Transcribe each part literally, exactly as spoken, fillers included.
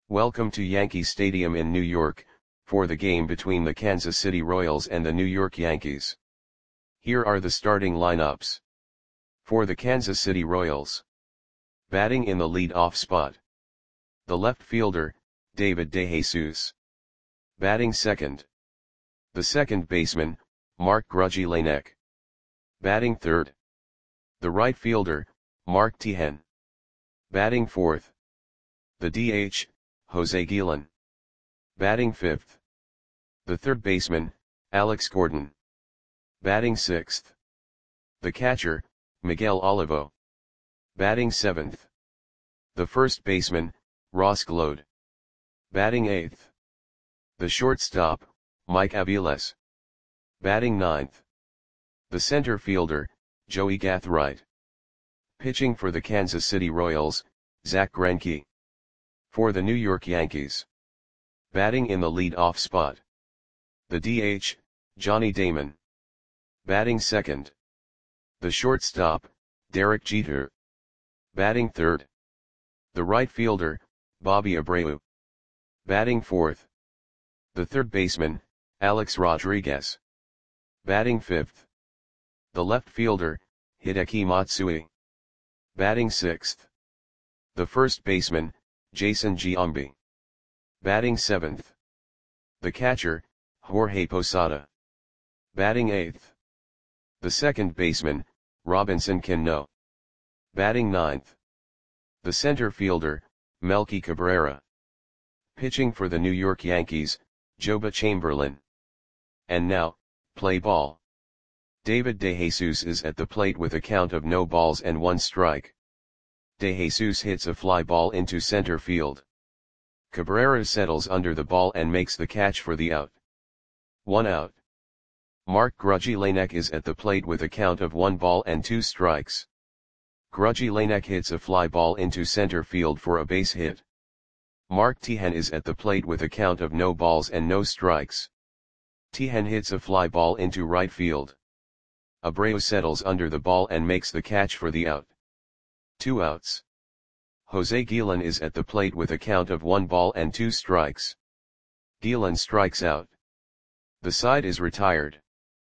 Welcome to Yankee Stadium in New York, for the game between the Kansas City Royals and the New York Yankees. Here are the starting lineups. For the Kansas City Royals. Batting in the lead-off spot. The left fielder, David DeJesus. Batting second. The second baseman, Mark Grudzielanek. Batting third. The right fielder, Mark Teahen. Batting fourth. The D H, Jose Guillen. Batting fifth. The third baseman, Alex Gordon. Batting sixth. The catcher, Miguel Olivo. Batting seventh. The first baseman, Ross Gload. Batting eighth. The shortstop, Mike Aviles. Batting ninth. The center fielder, Joey Gathright. Pitching for the Kansas City Royals, Zack Greinke. For the New York Yankees. Batting in the lead-off spot. The D H, Johnny Damon. Batting second. The shortstop, Derek Jeter. Batting third. The right fielder, Bobby Abreu. Batting fourth. The third baseman, Alex Rodriguez. Batting fifth. The left fielder, Hideki Matsui. Batting sixth. The first baseman, Jason Giambi. Batting seventh. The catcher, Jorge Posada. Batting eighth. The second baseman, Robinson Cano. Batting ninth. The center fielder, Melky Cabrera. Pitching for the New York Yankees, Joba Chamberlain. And now, play ball. David DeJesus is at the plate with a count of no balls and one strike. DeJesus hits a fly ball into center field. Cabrera settles under the ball and makes the catch for the out. One out. Mark Grudzielanek is at the plate with a count of one ball and two strikes. Grudzielanek hits a fly ball into center field for a base hit. Mark Teahen is at the plate with a count of no balls and no strikes. Teahen hits a fly ball into right field. Abreu settles under the ball and makes the catch for the out. Two outs. Jose Guillen is at the plate with a count of one ball and two strikes. Guillen strikes out. The side is retired.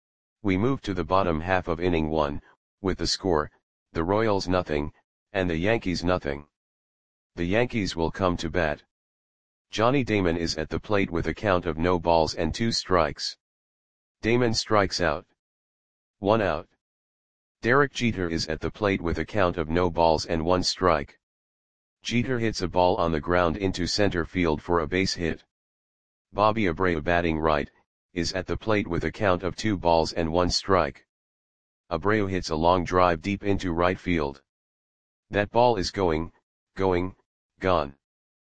We move to the bottom half of inning one, with the score, the Royals nothing, and the Yankees nothing. The Yankees will come to bat. Johnny Damon is at the plate with a count of no balls and two strikes. Damon strikes out. One out. Derek Jeter is at the plate with a count of no balls and one strike. Jeter hits a ball on the ground into center field for a base hit. Bobby Abreu, batting right, is at the plate with a count of two balls and one strike. Abreu hits a long drive deep into right field. That ball is going, going, gone.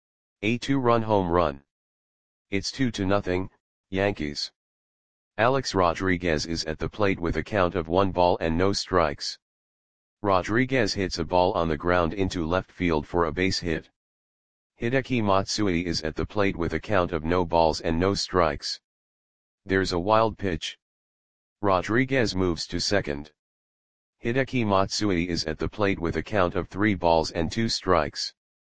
A two-run home run. It's two to nothing, Yankees. Alex Rodriguez is at the plate with a count of one ball and no strikes. Rodriguez hits a ball on the ground into left field for a base hit. Hideki Matsui is at the plate with a count of no balls and no strikes. There's a wild pitch. Rodriguez moves to second. Hideki Matsui is at the plate with a count of three balls and two strikes.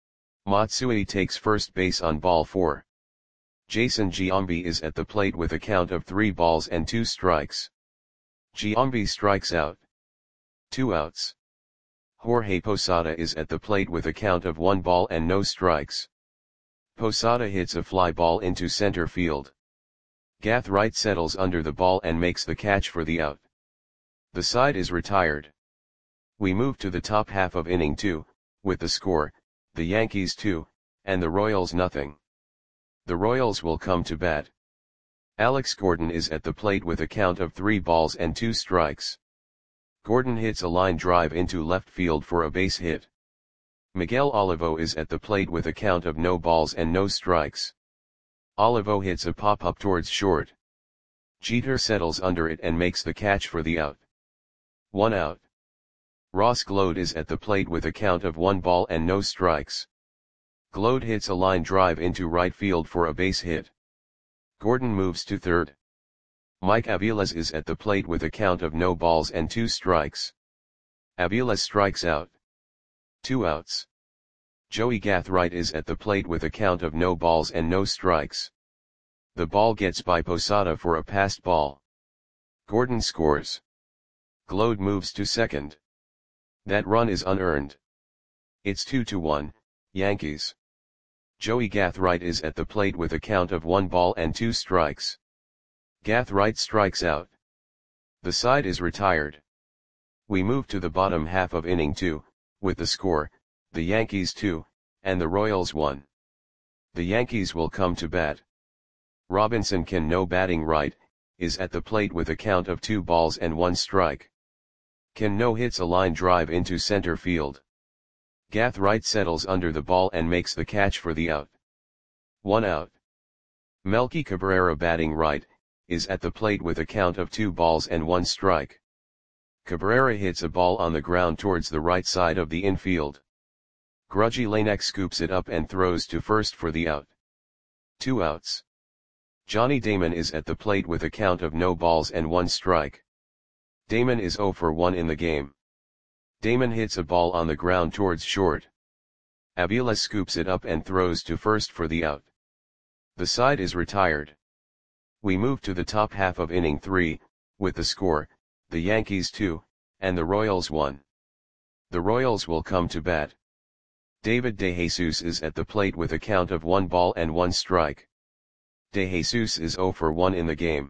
Matsui takes first base on ball four. Jason Giambi is at the plate with a count of three balls and two strikes. Giambi strikes out. Two outs. Jorge Posada is at the plate with a count of one ball and no strikes. Posada hits a fly ball into center field. Gathright settles under the ball and makes the catch for the out. The side is retired. We move to the top half of inning two, with the score, the Yankees two, and the Royals nothing. The Royals will come to bat. Alex Gordon is at the plate with a count of three balls and two strikes. Gordon hits a line drive into left field for a base hit. Miguel Olivo is at the plate with a count of no balls and no strikes. Olivo hits a pop-up towards short. Jeter settles under it and makes the catch for the out. One out. Ross Gload is at the plate with a count of one ball and no strikes. Gload hits a line drive into right field for a base hit. Gordon moves to third. Mike Aviles is at the plate with a count of no balls and two strikes. Aviles strikes out. Two outs. Joey Gathright is at the plate with a count of no balls and no strikes. The ball gets by Posada for a passed ball. Gordon scores. Glode moves to second. That run is unearned. It's two to one, Yankees. Joey Gathright is at the plate with a count of one ball and two strikes. Gathright strikes out. The side is retired. We move to the bottom half of inning two, with the score, the Yankees two, and the Royals one. The Yankees will come to bat. Robinson Cano, batting right, is at the plate with a count of two balls and one strike. Cano hits a line drive into center field. Gathright settles under the ball and makes the catch for the out. One out. Melky Cabrera, batting right, is at the plate with a count of two balls and one strike. Cabrera hits a ball on the ground towards the right side of the infield. Grudgy Lanek scoops it up and throws to first for the out. Two outs. Johnny Damon is at the plate with a count of no balls and one strike. Damon is oh for one in the game. Damon hits a ball on the ground towards short. Aviles scoops it up and throws to first for the out. The side is retired. We move to the top half of inning three, with the score, the Yankees two, and the Royals one. The Royals will come to bat. David DeJesus is at the plate with a count of one ball and one strike. DeJesus is oh for one in the game.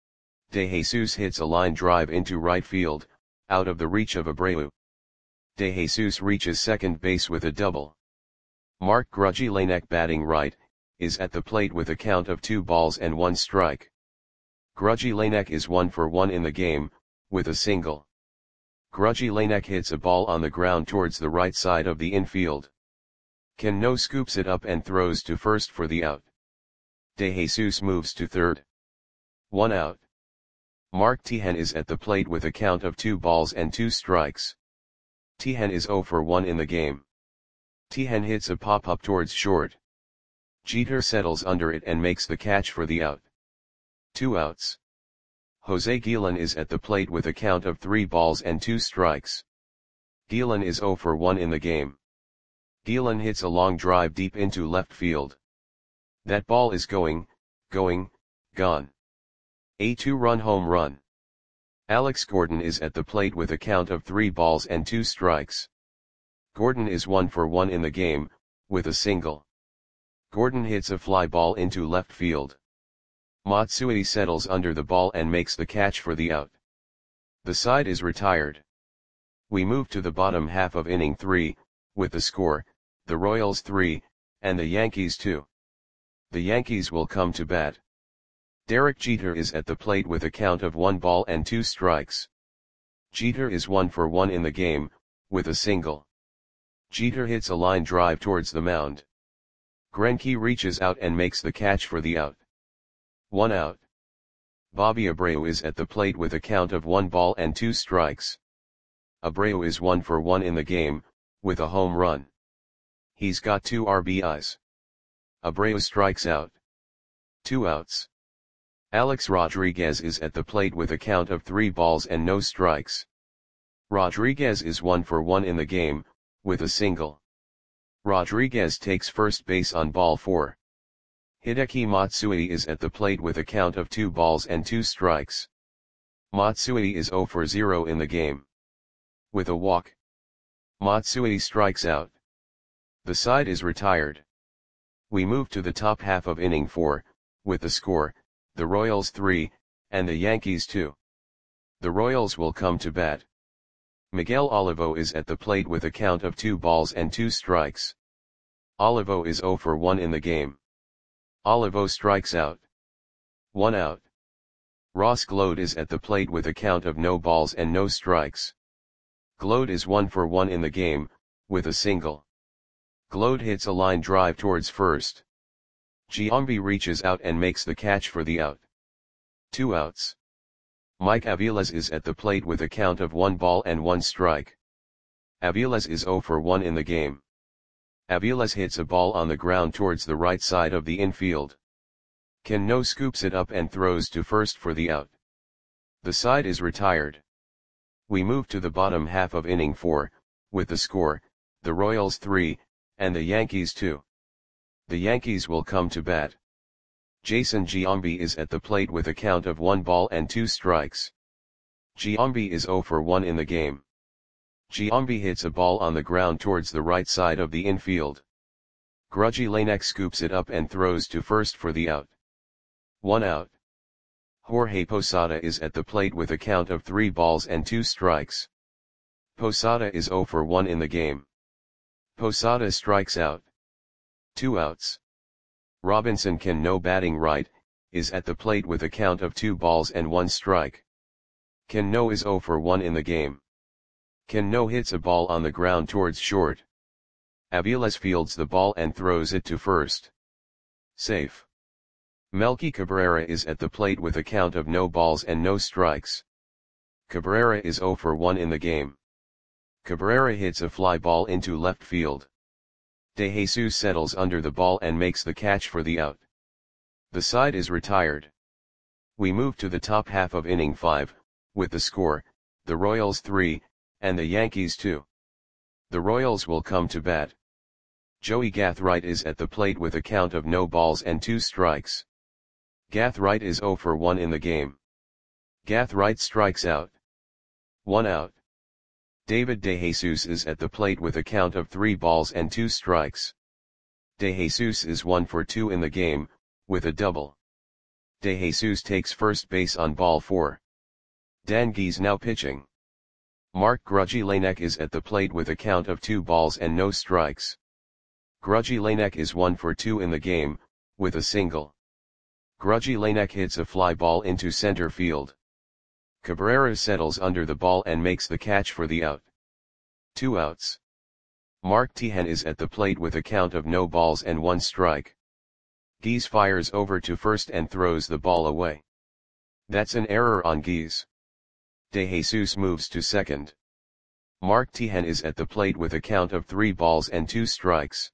DeJesus hits a line drive into right field, out of the reach of Abreu. DeJesus reaches second base with a double. Mark Grudgy Lanek, batting right, is at the plate with a count of two balls and one strike. Grudgy Lanek is one for one in the game, with a single. Grudgy Lanek hits a ball on the ground towards the right side of the infield. Cano scoops it up and throws to first for the out. DeJesus moves to third. One out. Mark Tejan is at the plate with a count of two balls and two strikes. Tejan is oh for one in the game. Tejan hits a pop-up towards short. Jeter settles under it and makes the catch for the out. Two outs. Jose Guillen is at the plate with a count of three balls and two strikes. Guillen is oh for one in the game. Guillen hits a long drive deep into left field. That ball is going, going, gone. A two-run home run. Alex Gordon is at the plate with a count of three balls and two strikes. Gordon is one for one in the game, with a single. Gordon hits a fly ball into left field. Matsui settles under the ball and makes the catch for the out. The side is retired. We move to the bottom half of inning three, with the score, the Royals three, and the Yankees two. The Yankees will come to bat. Derek Jeter is at the plate with a count of one ball and two strikes. Jeter is one for one in the game, with a single. Jeter hits a line drive towards the mound. Greinke reaches out and makes the catch for the out. One out. Bobby Abreu is at the plate with a count of one ball and two strikes. Abreu is one for one in the game, with a home run. He's got two R B Is. Abreu strikes out. Two outs. Alex Rodriguez is at the plate with a count of three balls and no strikes. Rodriguez is one for one in the game, with a single. Rodriguez takes first base on ball four. Hideki Matsui is at the plate with a count of two balls and two strikes. Matsui is oh for zero in the game. With a walk. Matsui strikes out. The side is retired. We move to the top half of inning four, with the score, the Royals three, and the Yankees two. The Royals will come to bat. Miguel Olivo is at the plate with a count of two balls and two strikes. Olivo is oh for one in the game. Olivo strikes out. One out. Ross Glode is at the plate with a count of no balls and no strikes. Glode is one for one in the game, with a single. Glode hits a line drive towards first. Giambi reaches out and makes the catch for the out. Two outs. Mike Aviles is at the plate with a count of one ball and one strike. Aviles is oh for one in the game. Aviles hits a ball on the ground towards the right side of the infield. Cano scoops it up and throws to first for the out. The side is retired. We move to the bottom half of inning four, with the score, the Royals three, and the Yankees two. The Yankees will come to bat. Jason Giambi is at the plate with a count of one ball and two strikes. Giambi is zero for one in the game. Giambi hits a ball on the ground towards the right side of the infield. Grudgy Lanek scoops it up and throws to first for the out. One out. Jorge Posada is at the plate with a count of three balls and two strikes. Posada is zero for one in the game. Posada strikes out. Two outs. Robinson Cano, batting right, is at the plate with a count of two balls and one strike. Cano is zero for one in the game. Cano hits a ball on the ground towards short. Aviles fields the ball and throws it to first. Safe. Melky Cabrera is at the plate with a count of no balls and no strikes. Cabrera is zero for one in the game. Cabrera hits a fly ball into left field. De Jesus settles under the ball and makes the catch for the out. The side is retired. We move to the top half of inning five, with the score, the Royals three, and the Yankees two. The Royals will come to bat. Joey Gathright is at the plate with a count of no balls and two strikes. Gathright is zero for one in the game. Gathright strikes out. One out. David De Jesus is at the plate with a count of three balls and two strikes. De Jesus is one for two in the game, with a double. De Jesus takes first base on ball four. Dan Geese now pitching. Mark Grudgy Lanek is at the plate with a count of two balls and no strikes. Grudgy Lanek is one for two in the game, with a single. Grudgy Lanek hits a fly ball into center field. Cabrera settles under the ball and makes the catch for the out. Two outs. Mark Tejan is at the plate with a count of no balls and one strike. Geese fires over to first and throws the ball away. That's an error on Geese. De Jesus moves to second. Mark Tejan is at the plate with a count of three balls and two strikes.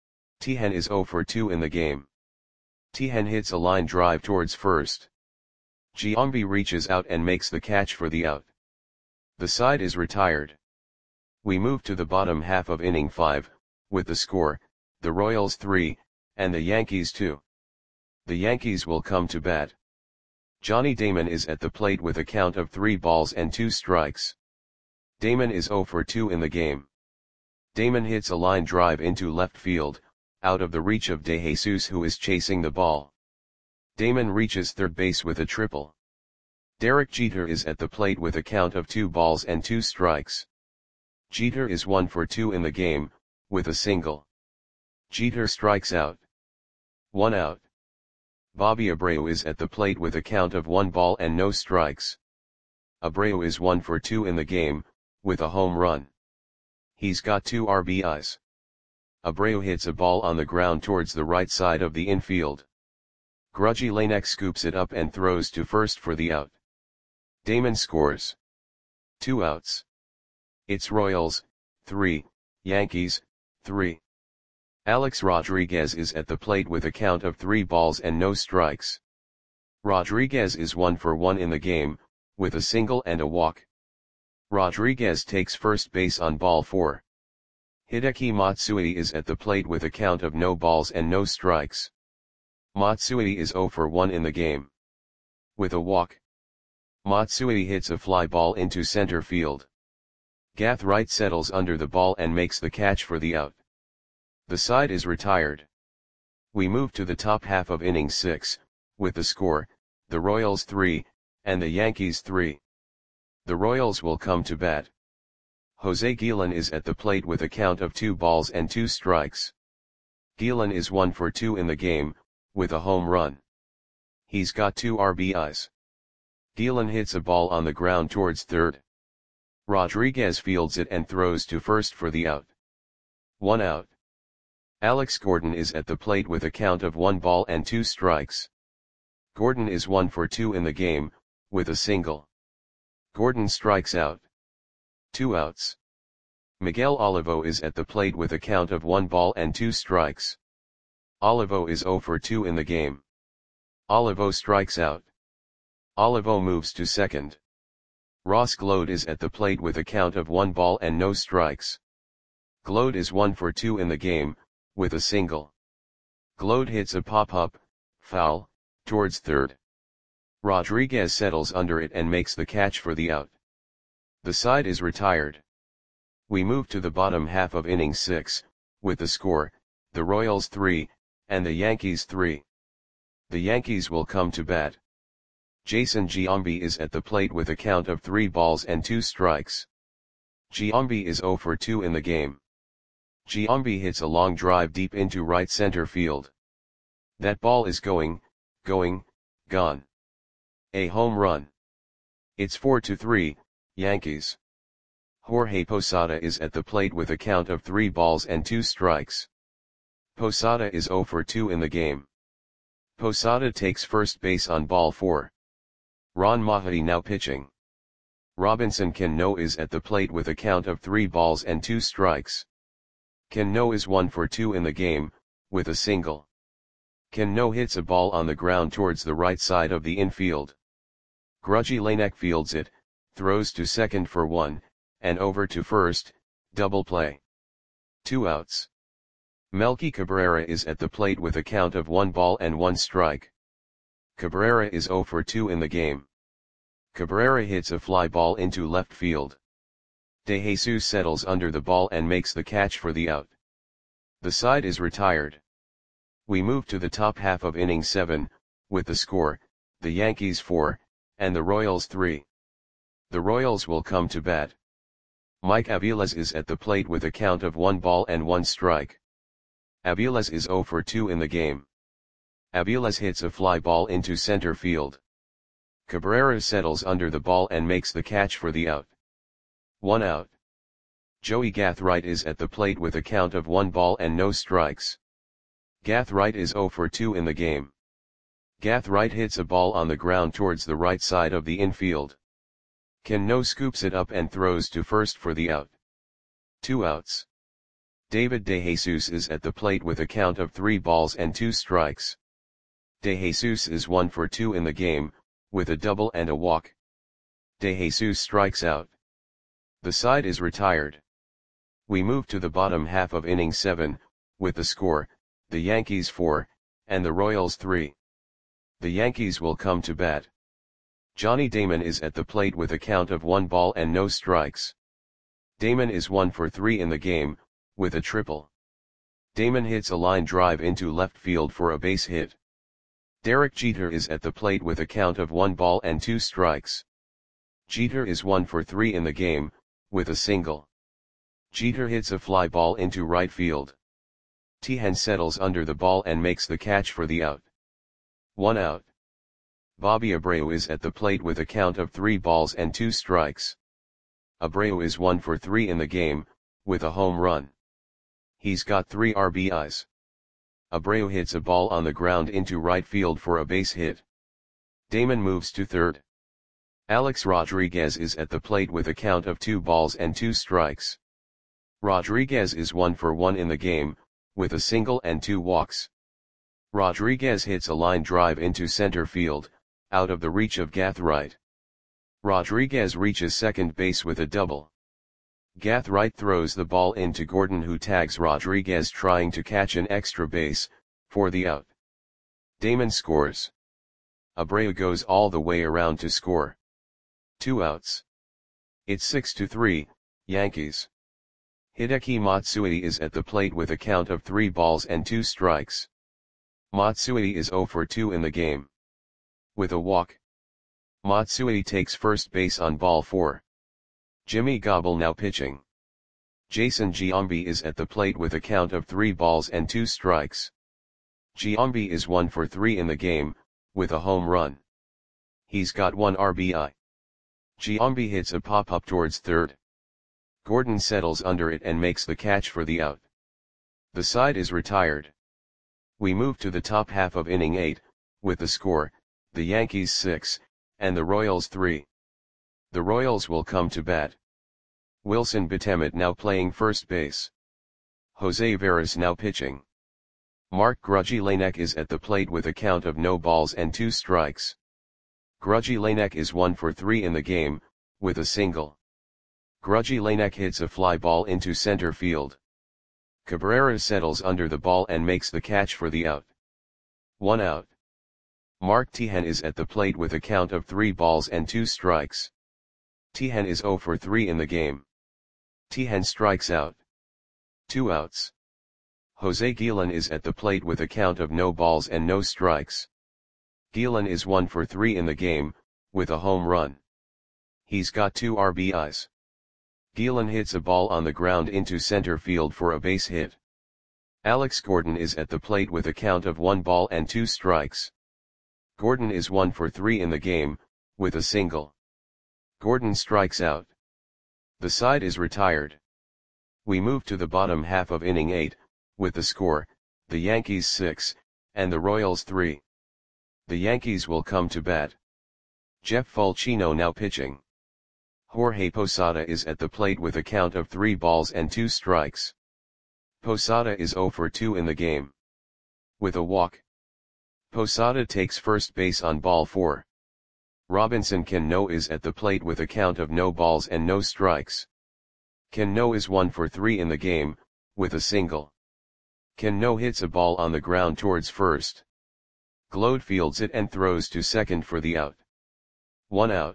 Tejan is zero for two in the game. Tejan hits a line drive towards first. Giambi reaches out and makes the catch for the out. The side is retired. We move to the bottom half of inning five, with the score, the Royals three, and the Yankees two. The Yankees will come to bat. Johnny Damon is at the plate with a count of three balls and two strikes. Damon is zero for two in the game. Damon hits a line drive into left field, out of the reach of De Jesus, who is chasing the ball. Damon reaches third base with a triple. Derek Jeter is at the plate with a count of two balls and two strikes. Jeter is one for two in the game, with a single. Jeter strikes out. One out. Bobby Abreu is at the plate with a count of one ball and no strikes. Abreu is one for two in the game, with a home run. He's got two R B Is. Abreu hits a ball on the ground towards the right side of the infield. Grudgy Lanek scoops it up and throws to first for the out. Damon scores. Two outs. It's Royals, three, Yankees, three. Alex Rodriguez is at the plate with a count of three balls and no strikes. Rodriguez is one for one in the game, with a single and a walk. Rodriguez takes first base on ball four. Hideki Matsui is at the plate with a count of no balls and no strikes. Matsui is zero for one in the game. With a walk. Matsui hits a fly ball into center field. Gathright settles under the ball and makes the catch for the out. The side is retired. We move to the top half of inning six, with the score, the Royals three, and the Yankees three. The Royals will come to bat. Jose Guillen is at the plate with a count of two balls and two strikes. Guillen is one for two in the game, with a home run. He's got two R B Is. Guillen hits a ball on the ground towards third. Rodriguez fields it and throws to first for the out. One out. Alex Gordon is at the plate with a count of one ball and two strikes. Gordon is one for two in the game, with a single. Gordon strikes out. Two outs. Miguel Olivo is at the plate with a count of one ball and two strikes. Olivo is zero for two in the game. Olivo strikes out. Olivo moves to second. Ross Gload is at the plate with a count of one ball and no strikes. Glode is one for two in the game, with a single. Glode hits a pop-up, foul, towards third. Rodriguez settles under it and makes the catch for the out. The side is retired. We move to the bottom half of inning six, with the score, the Royals three, and the Yankees three. The Yankees will come to bat. Jason Giambi is at the plate with a count of three balls and two strikes. Giambi is zero for two in the game. Giambi hits a long drive deep into right center field. That ball is going, going, gone. A home run. It's four to three, Yankees. Jorge Posada is at the plate with a count of three balls and two strikes. Posada is zero for two in the game. Posada takes first base on ball four. Ron Mahdi now pitching. Robinson Cano is at the plate with a count of three balls and two strikes. Cano is one for two in the game, with a single. Cano hits a ball on the ground towards the right side of the infield. Grudgy Lanek fields it, throws to second for one, and over to first, double play. Two outs. Melky Cabrera is at the plate with a count of one ball and one strike. Cabrera is zero for two in the game. Cabrera hits a fly ball into left field. De Jesus settles under the ball and makes the catch for the out. The side is retired. We move to the top half of inning seven, with the score, the Yankees four, and the Royals three. The Royals will come to bat. Mike Aviles is at the plate with a count of one ball and one strike. Aviles is zero for two in the game. Aviles hits a fly ball into center field. Cabrera settles under the ball and makes the catch for the out. One out. Joey Gathright is at the plate with a count of one ball and no strikes. Gathright is zero for two in the game. Gathright hits a ball on the ground towards the right side of the infield. Cano scoops it up and throws to first for the out. Two outs. David De Jesus is at the plate with a count of three balls and two strikes. De Jesus is one for two in the game, with a double and a walk. De Jesus strikes out. The side is retired. We move to the bottom half of inning seven, with the score, the Yankees four, and the Royals three. The Yankees will come to bat. Johnny Damon is at the plate with a count of one ball and no strikes. Damon is one for three in the game, with a triple. Damon hits a line drive into left field for a base hit. Derek Jeter is at the plate with a count of one ball and two strikes. Jeter is one for three in the game, with a single. Jeter hits a fly ball into right field. Tehan settles under the ball and makes the catch for the out. One out. Bobby Abreu is at the plate with a count of three balls and two strikes. Abreu is one for three in the game, with a home run. He's got three R B Is. Abreu hits a ball on the ground into right field for a base hit. Damon moves to third. Alex Rodriguez is at the plate with a count of two balls and two strikes. Rodriguez is one for one in the game, with a single and two walks. Rodriguez hits a line drive into center field, out of the reach of Gathright. Rodriguez reaches second base with a double. Gathright throws the ball into Gordon, who tags Rodriguez trying to catch an extra base, for the out. Damon scores. Abreu goes all the way around to score. Two outs. It's six to three, Yankees. Hideki Matsui is at the plate with a count of three balls and two strikes. Matsui is zero for two in the game. With a walk. Matsui takes first base on ball four. Jimmy Gobble now pitching. Jason Giambi is at the plate with a count of three balls and two strikes. Giambi is one for three in the game, with a home run. He's got one R B I. Giambi hits a pop-up towards third. Gordon settles under it and makes the catch for the out. The side is retired. We move to the top half of inning eight, with the score, the Yankees six, and the Royals three. The Royals will come to bat. Wilson Betemet now playing first base. Jose Veras now pitching. Mark Grudgy Lanek is at the plate with a count of no balls and two strikes. Grudgy Lanek is one for three in the game, with a single. Grudgy Lanek hits a fly ball into center field. Cabrera settles under the ball and makes the catch for the out. One out. Mark Tejan is at the plate with a count of three balls and two strikes. Tejan is zero for three in the game. Tejan strikes out. Two outs. Jose Guillen is at the plate with a count of no balls and no strikes. Guillen is one for three in the game, with a home run. He's got two R B Is. Guillen hits a ball on the ground into center field for a base hit. Alex Gordon is at the plate with a count of one ball and two strikes. Gordon is one for three in the game, with a single. Gordon strikes out. The side is retired. We move to the bottom half of inning eight, with the score, the Yankees six, and the Royals three. The Yankees will come to bat. Jeff Fulchino now pitching. Jorge Posada is at the plate with a count of three balls and two strikes. Posada is zero for two in the game. With a walk. Posada takes first base on ball four. Robinson Cano is at the plate with a count of no balls and no strikes. Cano is one for three in the game, with a single. Cano hits a ball on the ground towards first. Glode fields it and throws to second for the out. One out.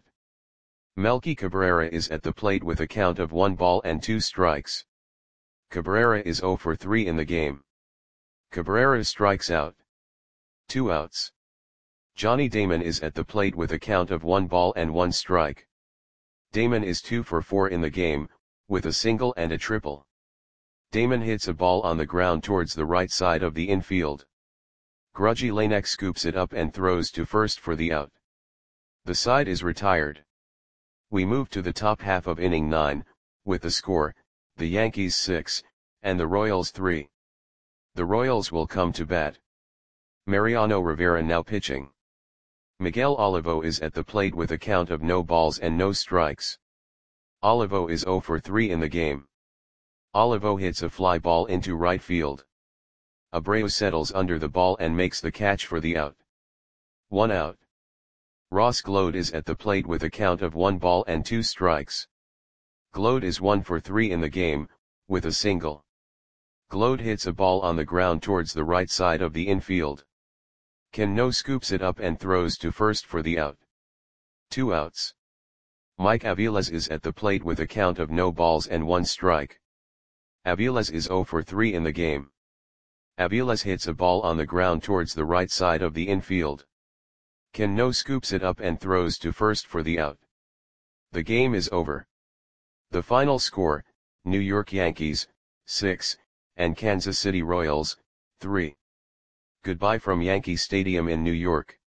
Melky Cabrera is at the plate with a count of one ball and two strikes. Cabrera is zero for three in the game. Cabrera strikes out. Two outs. Johnny Damon is at the plate with a count of one ball and one strike. Damon is two for four in the game, with a single and a triple. Damon hits a ball on the ground towards the right side of the infield. Grudgy Lanek scoops it up and throws to first for the out. The side is retired. We move to the top half of inning nine, with the score, the Yankees six, and the Royals three. The Royals will come to bat. Mariano Rivera now pitching. Miguel Olivo is at the plate with a count of no balls and no strikes. Olivo is zero for three in the game. Olivo hits a fly ball into right field. Abreu settles under the ball and makes the catch for the out. One out. Ross Glode is at the plate with a count of one ball and two strikes. Glode is one for three in the game, with a single. Glode hits a ball on the ground towards the right side of the infield. Cano scoops it up and throws to first for the out. Two outs. Mike Aviles is at the plate with a count of no balls and one strike. Aviles is zero for three in the game. Aviles hits a ball on the ground towards the right side of the infield. Cano scoops it up and throws to first for the out. The game is over. The final score, New York Yankees, six, and Kansas City Royals, three. Goodbye from Yankee Stadium in New York.